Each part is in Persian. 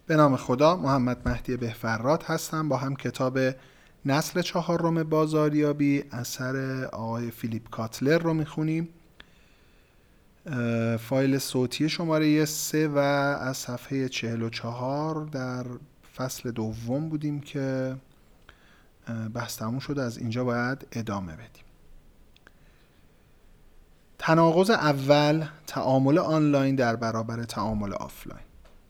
به نام خدا، محمد مهدی بهفراد هستم. با هم کتاب نسل چهارم بازاریابی اثر آقای فیلیپ کاتلر رو میخونیم. فایل صوتی شماره 3 و از صفحه 44 در فصل دوم بودیم که بحث تموم شده. از اینجا باید ادامه بدیم. تناقض اول، تعامل آنلاین در برابر تعامل آفلاین.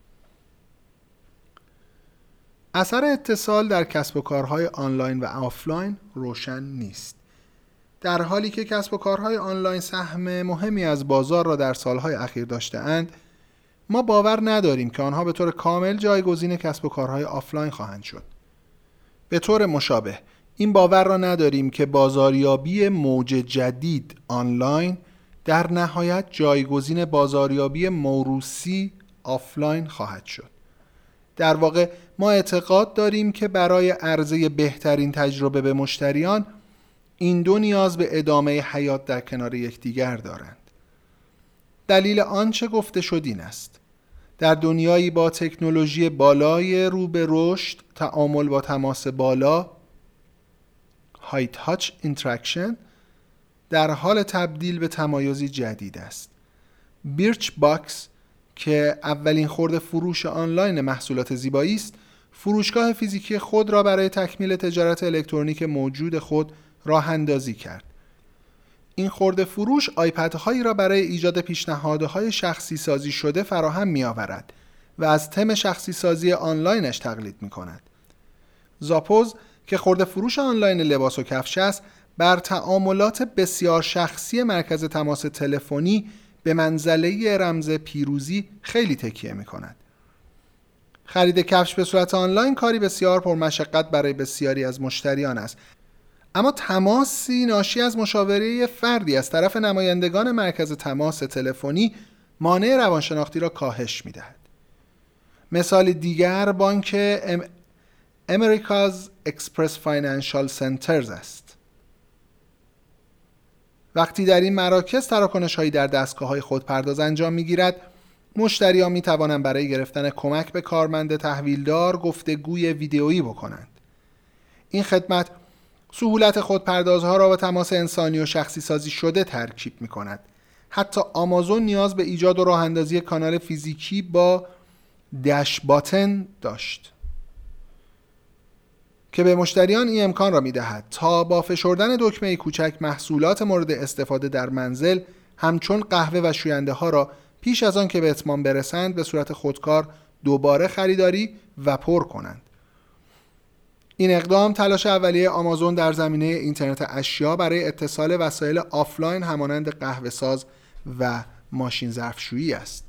اثر اتصال در کسب و کارهای آنلاین و آفلاین روشن نیست. در حالی که کسب و کارهای آنلاین سهم مهمی از بازار را در سالهای اخیر داشته‌اند، ما باور نداریم که آنها به طور کامل جایگزین کسب و کارهای آفلاین خواهند شد. به طور مشابه، این باور را نداریم که بازاریابی موج جدید آنلاین در نهایت جایگزین بازاریابی موروثی آفلاین خواهد شد. در واقع ما اعتقاد داریم که برای عرضه بهترین تجربه به مشتریان، این دو نیاز به ادامه حیات در کنار یکدیگر دارند. دلیل آنچه گفته شد این است: در دنیایی با تکنولوژی بالای رو به رشد، تعامل با تماس بالا High Touch Interaction در حال تبدیل به تمایزی جدید است. بیرچ باکس که اولین خرده فروش آنلاین محصولات زیبایی است، فروشگاه فیزیکی خود را برای تکمیل تجارت الکترونیک موجود خود راه اندازی کرد. این خرده فروش آیپدهایی را برای ایجاد پیشنهادهای شخصی سازی شده فراهم می آورد و از تم شخصی سازی آنلاینش تقلید می کند. زاپوز که خرده فروش آنلاین لباس و کفش است، بر تعاملات بسیار شخصی مرکز تماس تلفنی به منزله رمز پیروزی خیلی تکیه می کند. خرید کفش به صورت آنلاین کاری بسیار پرمشقت برای بسیاری از مشتریان است، اما تماسی ناشی از مشاوره فردی از طرف نمایندگان مرکز تماس تلفنی مانع روانشناختی را کاهش می دهد. مثال دیگر بانک امریکاز اکسپرس فاینانشال سنترز است. وقتی در این مراکز تراکنش‌هایی در دستگاه‌های خودپرداز انجام می‌گیرد، مشتریان می‌توانند برای گرفتن کمک به کارمند تحویلدار گفتگوی ویدئویی بکنند. این خدمت سهولت خودپردازها را با تماس انسانی و شخصی سازی شده ترکیب می‌کند. حتی آمازون نیاز به ایجاد و راه‌اندازی کانال فیزیکی با دش باتن داشت که به مشتریان این امکان را می‌دهد تا با فشردن دکمه کوچک محصولات مورد استفاده در منزل همچون قهوه و شوینده ها را پیش از آن که به اتمام برسند به صورت خودکار دوباره خریداری و پر کنند. این اقدام تلاش اولیه آمازون در زمینه اینترنت اشیا برای اتصال وسایل آفلاین همانند قهوه ساز و ماشین ظرفشویی است.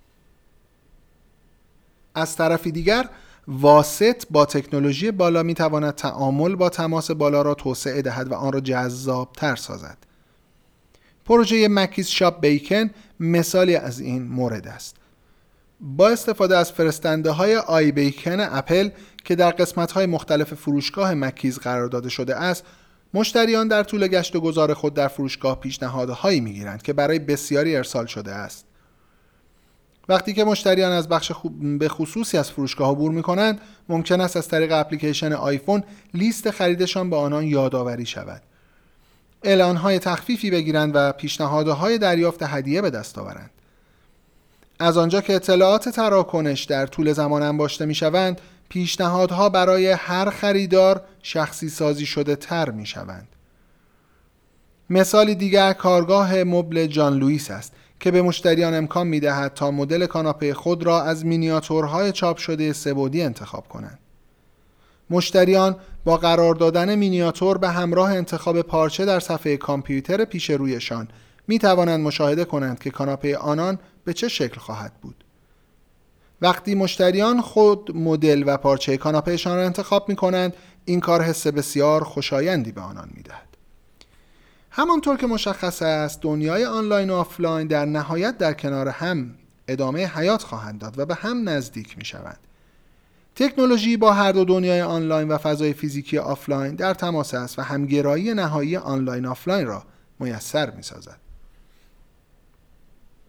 از طرفی دیگر، واسط با تکنولوژی بالا می تواند تعامل با تماس بالا را توسعه دهد و آن را جذاب‌تر سازد. پروژه مکیز شاپ بیکن مثالی از این مورد است. با استفاده از فرستنده های آی بیکن اپل که در قسمت های مختلف فروشگاه مکیز قرار داده شده است، مشتریان در طول گشت و گذار خود در فروشگاه پیشنهادهایی می گیرند که برای بسیاری ارسال شده است. وقتی که مشتریان از بخش به خصوصی از فروشگاه عبور می‌کنند، ممکن است از طریق اپلیکیشن آیفون لیست خریدشان به آنان یادآوری شود. اعلان‌های تخفیفی بگیرند و پیشنهادهای دریافت هدیه به دست آورند. از آنجا که اطلاعات تراکنش در طول زمان انباشته می‌شوند، پیشنهادها برای هر خریدار شخصی سازی شده تر می‌شوند. مثالی دیگر کارگاه مبل جان لوئیس است که به مشتریان امکان می‌دهد تا مدل کاناپه خود را از مینیاتورهای چاپ شده سه‌بعدی انتخاب کنند. مشتریان با قرار دادن مینیاتور به همراه انتخاب پارچه در صفحه کامپیوتر پیش رویشان می‌توانند مشاهده کنند که کاناپه آنان به چه شکل خواهد بود. وقتی مشتریان خود مدل و پارچه کاناپهشان را انتخاب می‌کنند، این کار حس بسیار خوشایندی به آنان می‌دهد. همانطور که مشخص است، دنیای آنلاین و آفلاین در نهایت در کنار هم ادامه حیات خواهند داد و به هم نزدیک می شوند. تکنولوژی با هر دو دنیای آنلاین و فضای فیزیکی آفلاین در تماس است و همگرایی نهایی آنلاین آفلاین را میسر می سازد.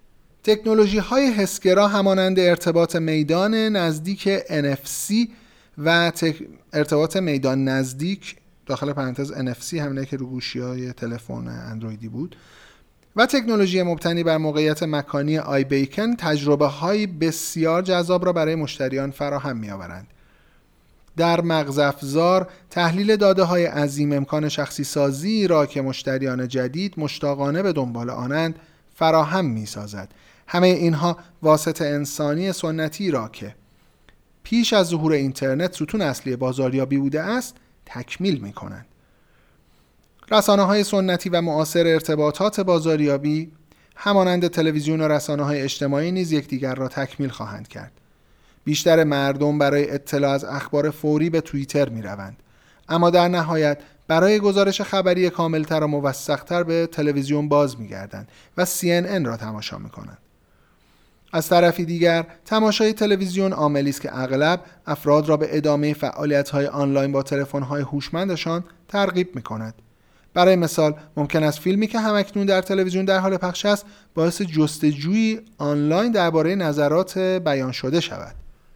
تکنولوژی‌های حسگرا همانند ارتباط میدان نزدیک NFC و ارتباط میدان نزدیک داخل پرانتز NFC همینه که رو گوشی‌های تلفن اندرویدی بود و تکنولوژی مبتنی بر موقعیت مکانی آی بیکن تجربه‌های بسیار جذاب را برای مشتریان فراهم می‌آورند. در مغز افزار تحلیل داده‌های عظیم امکان شخصی سازی را که مشتریان جدید مشتاقانه به دنبال آنند فراهم می‌سازد. همه اینها واسطه انسانی سنتی را که پیش از ظهور اینترنت ستون اصلی بازاریابی بوده است تکمیل می‌کنند. رسانه‌های سنتی و معاصر ارتباطات بازاریابی همانند تلویزیون و رسانه‌های اجتماعی نیز یکدیگر را تکمیل خواهند کرد. بیشتر مردم برای اطلاع از اخبار فوری به توییتر می‌روند، اما در نهایت برای گزارش خبری کاملتر و موثق‌تر به تلویزیون باز می‌گردند و CNN را تماشا می‌کنند. از طرفی دیگر تماشای تلویزیون عاملی است که اغلب افراد را به ادامه فعالیت‌های آنلاین با تلفن‌های هوشمندشان ترغیب می‌کند. برای مثال ممکن است فیلمی که همکنون در تلویزیون در حال پخش است باعث جستجویی آنلاین درباره نظرات بیان شده شود.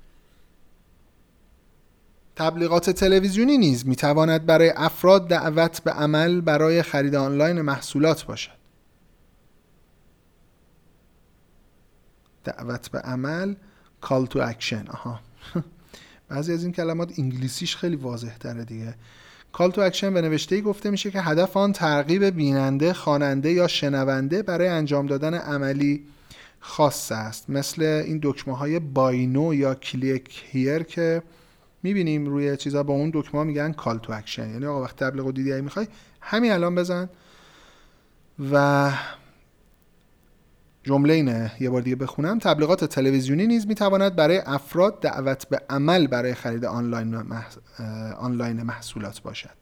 تبلیغات تلویزیونی نیز می‌تواند برای افراد دعوت به عمل برای خرید آنلاین محصولات باشد. دعوت به عمل call to action. بعضی از این کلمات انگلیسیش خیلی واضح تره دیگه. call to action به نوشته‌ای گفته میشه که هدف آن ترغیب بیننده، خواننده یا شنونده برای انجام دادن عملی خاص است، مثل این دکمه‌های باینو یا کلیک هیر که میبینیم روی چیزا، با اون دکمه میگن call to action، یعنی آقا وقت تبلیغ و دیدی میخوای همین الان بزن. و جمله اینه یه بار دیگه بخونم: تبلیغات تلویزیونی نیز میتواند برای افراد دعوت به عمل برای خرید آنلاین محصولات باشد.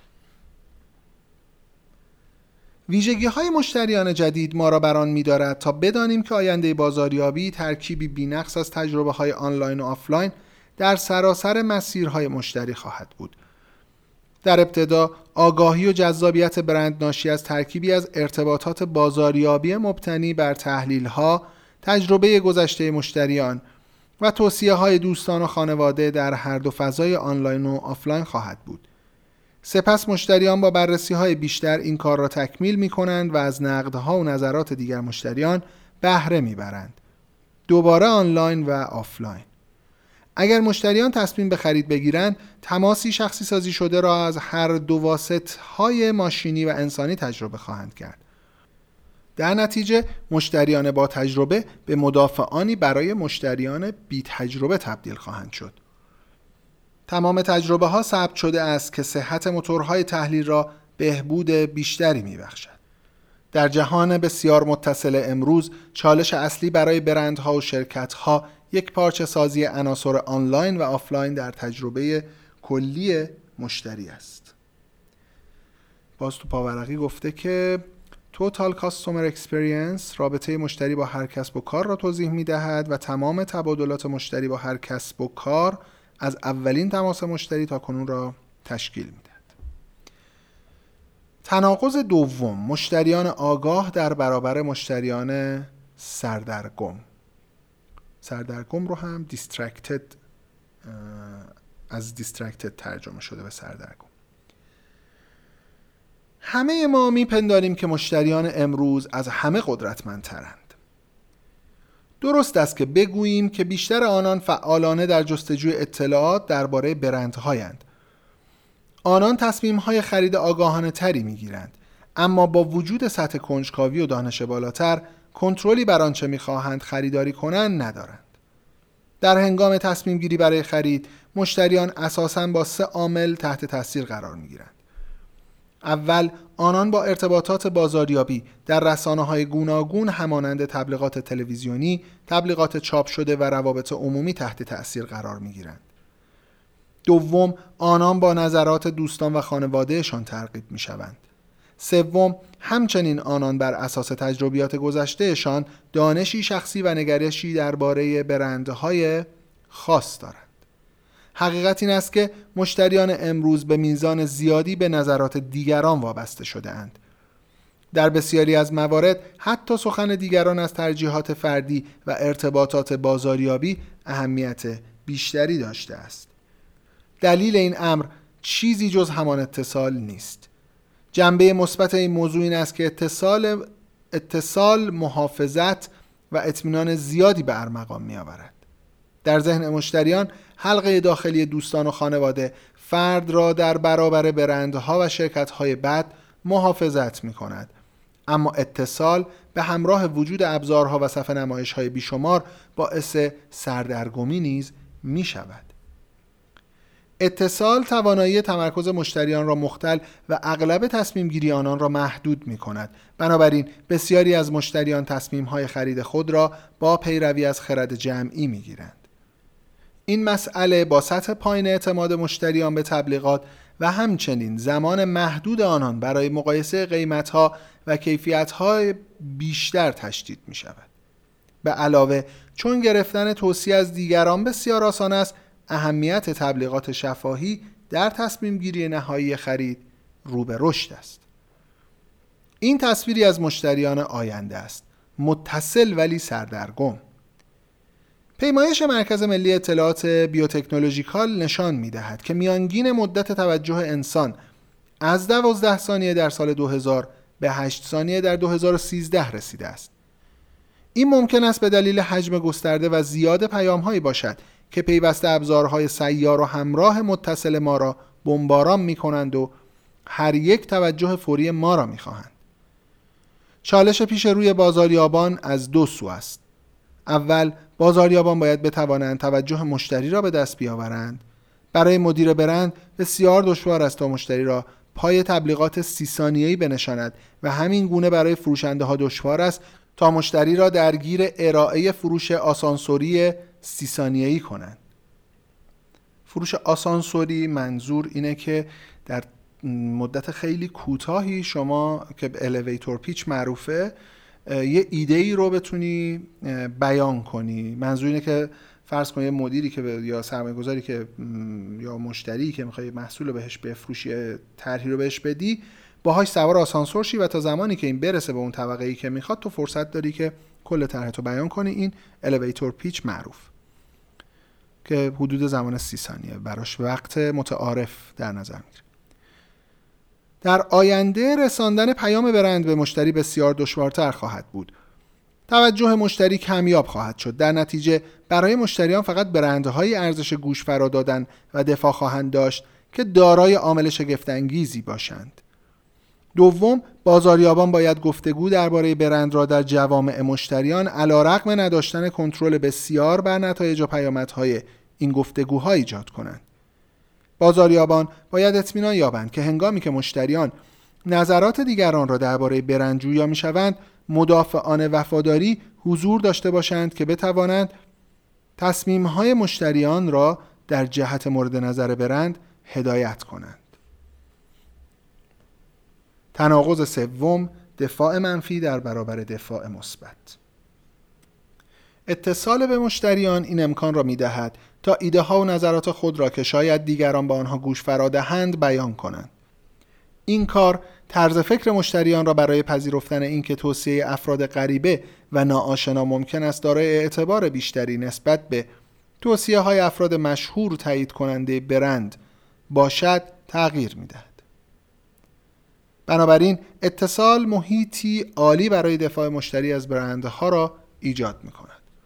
ویژگی‌های مشتریان جدید ما را بران می‌دارد تا بدانیم که آینده بازاریابی ترکیبی بی‌نقص از تجربه‌های آنلاین و آفلاین در سراسر مسیرهای مشتری خواهد بود. در ابتدا آگاهی و جذابیت برند ناشی از ترکیبی از ارتباطات بازاریابی مبتنی بر تحلیل‌ها، تجربه گذشته مشتریان و توصیه‌های دوستان و خانواده در هر دو فضای آنلاین و آفلاین خواهد بود. سپس مشتریان با بررسی‌های بیشتر این کار را تکمیل می‌کنند و از نقدها و نظرات دیگر مشتریان بهره می‌برند. دوباره آنلاین و آفلاین. اگر مشتریان تصمیم به خرید بگیرند، تماسی شخصی سازی شده را از هر دو واسطه‌های ماشینی و انسانی تجربه خواهند کرد. در نتیجه مشتریان با تجربه به مدافعانی برای مشتریان بی تجربه تبدیل خواهند شد. تمام تجربه ها ثبت شده است که صحت موتورهای تحلیل را بهبود بیشتری می‌بخشد. در جهان بسیار متصل امروز، چالش اصلی برای برندها و شرکت‌ها یک پارچه سازی عناصر آنلاین و آفلاین در تجربه کلی مشتری است. باز تو پاورقی گفته که Total Customer Experience رابطه مشتری با هر کسب و کار را توضیح می‌دهد و تمام تبادلات مشتری با هر کسب و کار از اولین تماس مشتری تا کنون را تشکیل می‌دهد. تناقض دوم، مشتریان آگاه در برابر مشتریان سردرگم. سردرگم رو هم distracted از distracted ترجمه شده به سردرگم. همه ما میپنداریم که مشتریان امروز از همه قدرتمندترند. درست است که بگوییم که بیشتر آنان فعالانه در جستجوی اطلاعات درباره برندهایند. آنان تصمیم‌های خرید آگاهانه تری می‌گیرند، اما با وجود سطح کنجکاوی و دانش بالاتر، کنترلی بر آنچه می‌خواهند خریداری کنند ندارند. در هنگام تصمیم گیری برای خرید، مشتریان اساساً با 3 عامل تحت تاثیر قرار می‌گیرند. اول، آنان با ارتباطات بازاریابی در رسانه‌های گوناگون همانند تبلیغات تلویزیونی، تبلیغات چاپ شده و روابط عمومی تحت تأثیر قرار می‌گیرند. دوم، آنان با نظرات دوستان و خانوادهشان ترغیب می‌شوند. سوم، همچنین آنان بر اساس تجربیات گذشتهشان دانشی شخصی و نگرشی درباره برندهای خاص دارند. حقیقت این است که مشتریان امروز به میزان زیادی به نظرات دیگران وابسته شده اند. در بسیاری از موارد حتی سخن دیگران از ترجیحات فردی و ارتباطات بازاریابی اهمیت بیشتری داشته است. دلیل این امر چیزی جز همان اتصال نیست. جنبه مثبت این موضوع این است که اتصال محافظت و اطمینان زیادی به ارمغان می آورد. در ذهن مشتریان حلقه داخلی دوستان و خانواده فرد را در برابر برندها و شرکت‌های بد محافظت می کند. اما اتصال به همراه وجود ابزارها و صفحه نمایش‌های بیشمار باعث سردرگمی نیز می شود. اتصال توانایی تمرکز مشتریان را مختل و اغلب تصمیم گیری آنان را محدود می کند. بنابراین بسیاری از مشتریان تصمیم های خرید خود را با پیروی از خرد جمعی می گیرند. این مسئله با سطح پایین اعتماد مشتریان به تبلیغات و همچنین زمان محدود آنان برای مقایسه قیمت‌ها و کیفیت‌های بیشتر تشدید می شود. به علاوه چون گرفتن توصیه از دیگران بسیار آسان است، اهمیت تبلیغات شفاهی در تصمیم گیری نهایی خرید رو به رشد است. این تصویری از مشتریان آینده است، متصل ولی سردرگم. پیمایش مرکز ملی اطلاعات بیوتکنولوژیکال نشان می‌دهد که میانگین مدت توجه انسان از 12 ثانیه در سال 2000 به 8 ثانیه در 2013 رسیده است. این ممکن است به دلیل حجم گسترده و زیاد پیام‌هایی باشد که پیوسته ابزارهای سیار و همراه متصل ما را بمباران می‌کنند و هر یک توجه فوری ما را می‌خواهند. چالش پیش روی بازاریابان از دو سو است. اول، بازاریابان باید بتوانند توجه مشتری را به دست بیاورند. برای مدیر برند بسیار دشوار است تا مشتری را پای تبلیغات 30 ثانیه‌ای بنشاند و همین گونه برای فروشنده ها دشوار است تا مشتری را درگیر ارائه فروش آسانسوری 30 ثانیه‌ای کنند. فروش آسانسوری منظور اینه که در مدت خیلی کوتاهی شما که الیویتور پیچ معروفه یه ایده ای رو بتونی بیان کنی. منظور اینه که فرض کن یه مدیری که یا سرمایه‌گذاری که یا مشتری که می‌خواد محصول رو بهش بفروشی، طرحی رو بهش بدی، باهاش سوار آسانسور شی و تا زمانی که این برسه به اون طبقه‌ای که میخواد تو فرصت داری که کل طرحتو بیان کنی. این الیویتور پیچ معروف که حدود زمان 30 ثانیه براش وقت متعارف در نظر میگیره. در آینده رساندن پیام برند به مشتری بسیار دشوارتر خواهد بود. توجه مشتری کمیاب خواهد شد. در نتیجه برای مشتریان فقط برندهای ارزش گوش فرا دادن و دفاع خواهند داشت که دارای عامل شگفت‌انگیزی باشند. دوم، بازاریابان باید گفتگو درباره برند را در جوامع مشتریان علیرغم نداشتن کنترل بسیار بر نتایج و پیامدهای این گفتگوها ایجاد کنند. بازاریابان باید اطمینان یابند که هنگامی که مشتریان نظرات دیگران را درباره برند جویا می‌شوند، مدافعان وفاداری حضور داشته باشند که بتوانند تصمیم‌های مشتریان را در جهت مورد نظر برند هدایت کنند. تناقض سوم، دفاع منفی در برابر دفاع مثبت. اتصال به مشتریان این امکان را می‌دهد تا ایده ها و نظرات خود را که شاید دیگران به آنها گوش فرا دهند بیان کنند. این کار طرز فکر مشتریان را برای پذیرفتن اینکه توصیه افراد غریبه و ناآشنا ممکن است دارای اعتبار بیشتری نسبت به توصیه های افراد مشهور تایید کننده برند باشد تغییر می‌دهد. بنابراین اتصال محیطی عالی برای دفاع مشتری از برندها را ایجاد می‌کند.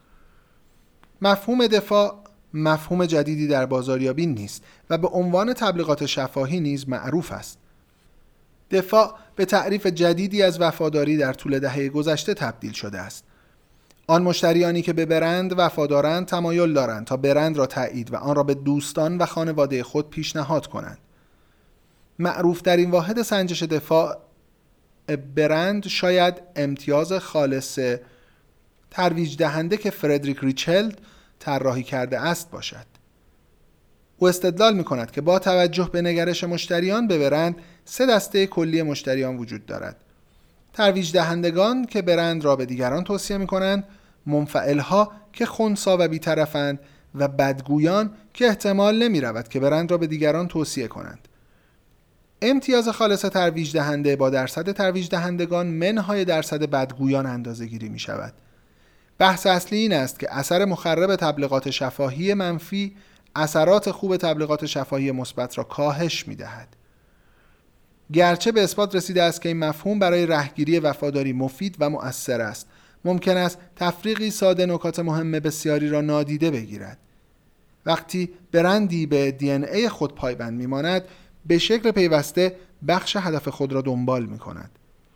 مفهوم دفاع مفهوم جدیدی در بازاریابی نیست و به عنوان تبلیغات شفاهی نیز معروف است. دفاع به تعریف جدیدی از وفاداری در طول دهه گذشته تبدیل شده است. آن مشتریانی که به برند وفادارند تمایل دارند تا برند را تایید و آن را به دوستان و خانواده خود پیشنهاد کنند. معروف در این واحد سنجش دفاع برند شاید امتیاز خالص ترویج دهنده که فردریک ریچلد طراحی کرده است باشد. او استدلال می کند که با توجه به نگرش مشتریان به برند 3 دسته کلی مشتریان وجود دارد: ترویج دهندگان که برند را به دیگران توصیه می کنند، منفعلها که خنثی و بی‌طرفند و بدگویان که احتمال نمی رود که برند را به دیگران توصیه کنند. امتیاز خالص ترویج دهنده با درصد ترویج دهندگان منهای درصد بدگویان اندازه گیری می شود. بحث اصلی این است که اثر مخرب تبلیغات شفاهی منفی اثرات خوب تبلیغات شفاهی مثبت را کاهش می دهد. گرچه به اثبات رسیده است که این مفهوم برای رهگیری وفاداری مفید و مؤثر است، ممکن است تفریقی ساده نکات مهم بسیاری را نادیده بگیرد. وقتی برندی به دی ان ای خود پایبند می‌ماند، به شکل پیوسته بخش هدف خود را دنبال می‌کند.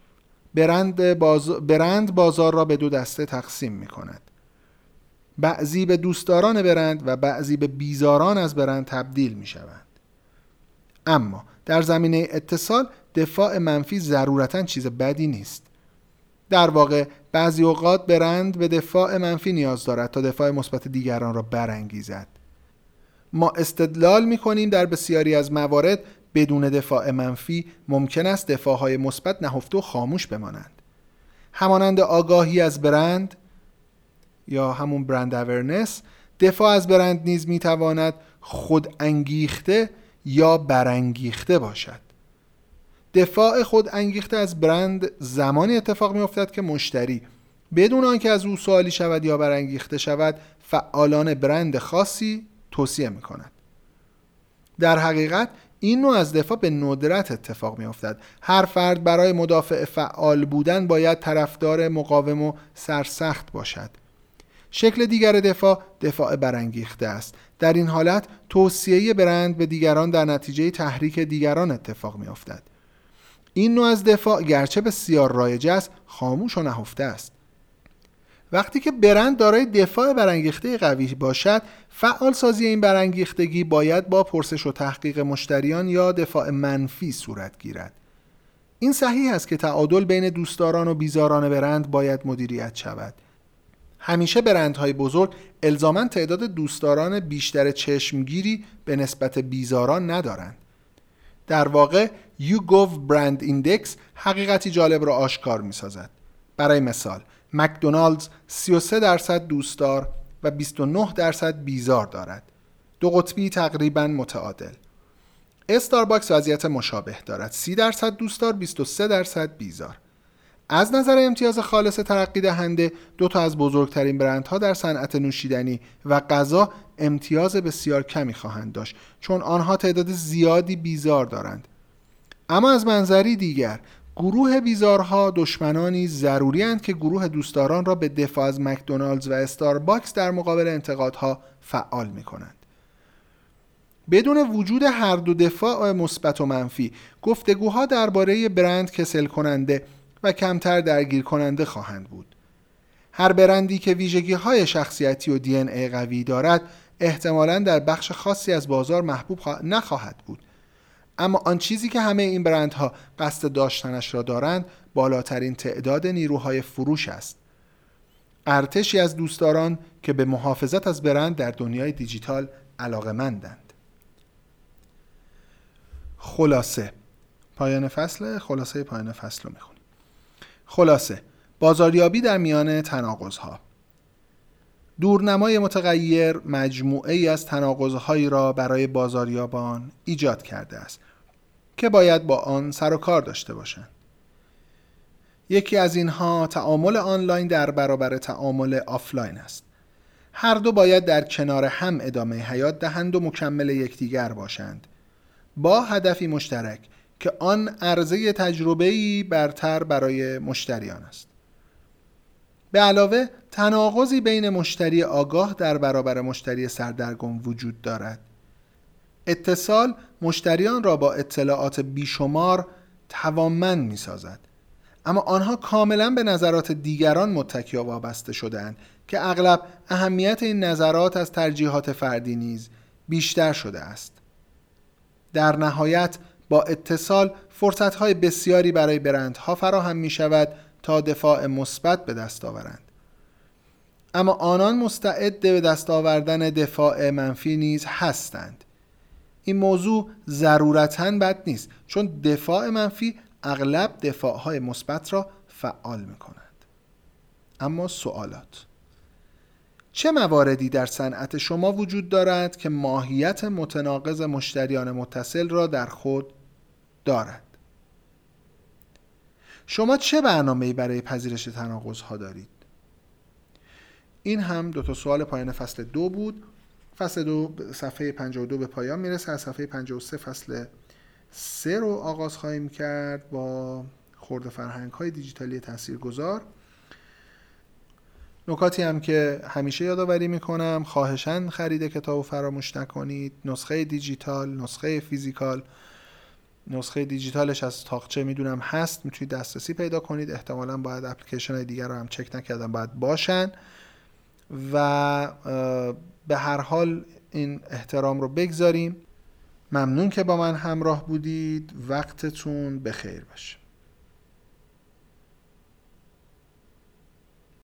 برند بازار را به دو دسته تقسیم می‌کند. بعضی به دوستداران برند و بعضی به بیزاران از برند تبدیل می‌شوند. اما در زمینه اتصال دفاع منفی ضرورتاً چیز بدی نیست. در واقع بعضی اوقات برند به دفاع منفی نیاز دارد تا دفاع مثبت دیگران را برانگیزد. ما استدلال می‌کنیم در بسیاری از موارد بدون دفاع منفی ممکن است دفاع‌های مثبت نهفته و خاموش بمانند. همانند آگاهی از برند یا همون برند اورنس، دفاع از برند نیز می‌تواند خود انگیخته یا برانگیخته باشد. دفاع خود انگیخته از برند زمانی اتفاق می‌افتد که مشتری بدون آنکه از او سوالی شود یا برانگیخته شود فعالان برند خاصی توصیه می‌کند. در حقیقت این نوع از دفاع به ندرت اتفاق می‌افتد. هر فرد برای مدافع فعال بودن باید طرفدار مقاوم و سرسخت باشد. شکل دیگر دفاع برانگیخته است. در این حالت توصیه برند به دیگران در نتیجه تحریک دیگران اتفاق می‌افتد. این نوع از دفاع گرچه بسیار رایج است، خاموش و نهفته است. وقتی که برند دارای دفاع برانگیخته قوی باشد، فعال سازی این برانگیختگی باید با پرسش و تحقیق مشتریان یا دفاع منفی صورت گیرد. این صحیح است که تعادل بین دوستداران و بیزاران برند باید مدیریت شود. همیشه برندهای بزرگ الزاماً تعداد دوستداران بیشتر چشمگیری به نسبت بیزاران ندارند. در واقع YouGov برند ایندکس حقیقتی جالب را آشکار می سازد. برای مثال مکدونالدز 33% دوستدار و 29% بیزار دارد. دو قطبی تقریباً متعادل. استارباکس وضعیت مشابه دارد. 30% دوستدار، 23% بیزار. از نظر امتیاز خالص ترقی دهنده، دو تا از بزرگترین برندها در صنعت نوشیدنی و غذا امتیاز بسیار کمی خواهند داشت، چون آنها تعداد زیادی بیزار دارند. اما از منظری دیگر، گروه بیزارها دشمنانی ضروری اند که گروه دوستداران را به دفاع از مکدونالدز و استارباکس در مقابل انتقادها فعال می کنند. بدون وجود هر دو دفاع مثبت و منفی، گفتگوها درباره برند کسل کننده و کمتر درگیر کننده خواهند بود. هر برندی که ویژگی‌های شخصیتی و دی ان ای قوی دارد، احتمالاً در بخش خاصی از بازار محبوب نخواهد بود. اما آن چیزی که همه این برندها قصد داشتنش را دارند، بالاترین تعداد نیروهای فروش است. ارتشی از دوستداران که به محافظت از برند در دنیای دیجیتال علاقه‌مندند. خلاصه پایان فصل رو میخونیم. خلاصه بازاریابی در میان تناقض‌ها. دورنمای متغیر مجموعه ای از تناقض‌هایی را برای بازاریابان ایجاد کرده است که باید با آن سر و کار داشته باشند. یکی از اینها تعامل آنلاین در برابر تعامل آفلاین است. هر دو باید در کنار هم ادامه حیات دهند و مکمل یکدیگر باشند، با هدفی مشترک که آن عرضه تجربه‌ای برتر برای مشتریان است. به علاوه تناقضی بین مشتری آگاه در برابر مشتری سردرگم وجود دارد. اتصال مشتریان را با اطلاعات بیشمار توانمند می سازد، اما آنها کاملا به نظرات دیگران متکی و وابسته شده‌اند که اغلب اهمیت این نظرات از ترجیحات فردی نیز بیشتر شده است. در نهایت با اتصال فرصت‌های بسیاری برای برندها فراهم می شود تا دفاع مثبت به دست آورند. اما آنان مستعد به دست آوردن دفاع منفی نیز هستند. این موضوع ضرورتاً بد نیست، چون دفاع منفی اغلب دفاع‌های مثبت را فعال می‌کند. اما سوالات: چه مواردی در صنعت شما وجود دارد که ماهیت متناقض مشتریان متصل را در خود دارد. شما چه برنامه‌ای برای پذیرش تناقض‌ها دارید؟ این هم 2 سوال پایان فصل 2 بود. فصل 2 صفحه 52 به پایان میرسه. از صفحه 53 فصل 3 رو آغاز خواهیم کرد با خرد فرهنگ‌های دیجیتالی تاثیرگذار. نکاتی هم که همیشه یادآوری میکنم، خواهشاً خرید کتابو فراموش نکنید. نسخه دیجیتال، نسخه فیزیکال. نسخه دیجیتالش از تاقچه میدونم هست، میتونید دسترسی پیدا کنید. احتمالاً باید اپلیکیشن های دیگر رو هم چک نکردم، باید باشن. و به هر حال این احترام رو بگذاریم. ممنون که با من همراه بودید. وقتتون بخیر باشه.